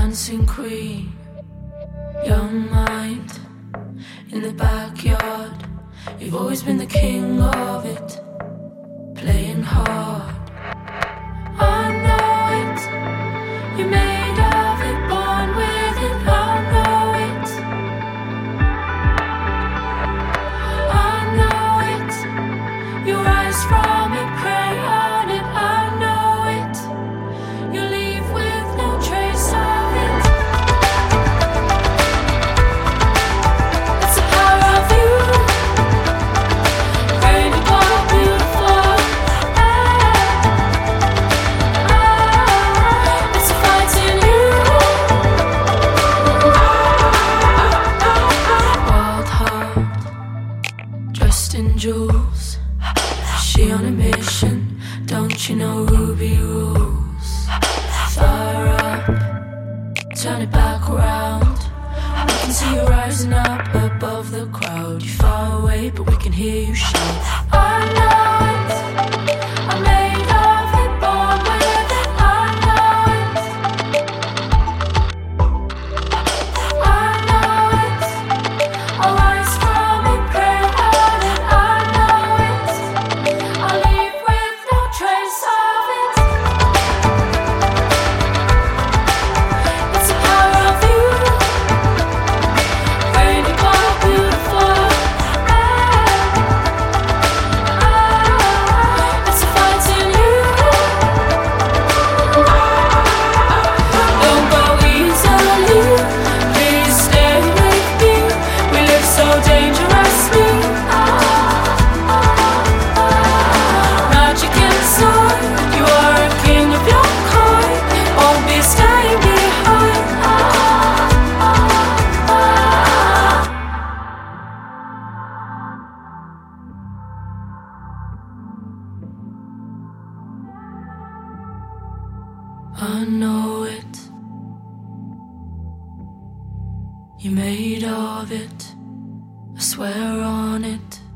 dancing queen, young mind in the backyard. You've always been the king of it, playing hard. I know it, you made of it, born with it. I know it, I know it. You rise from it, pray on it. I know it, you leave with no trace of it. It's the power of you, great and bold, beautiful. It's a fight in you. Wild heart, dressed in jewels. She on a mission, don't you know Ruby rules? Fire up, turn it back around. I can see you rising up above the crowd. You're far away, but we can hear you shout. I know it, I'm made of it, born with it. I know it, I know it. I'll rise from it, pray on it. I know it, I'll leave with no trace of it. It's the power of you, great and bold, beautiful. It's a fight in you. Don't go easily, please stay with me. We live so dangerously. Magic inside, you are a king of your kind. Won't be staying behind. I know it, you made of it, I swear on it.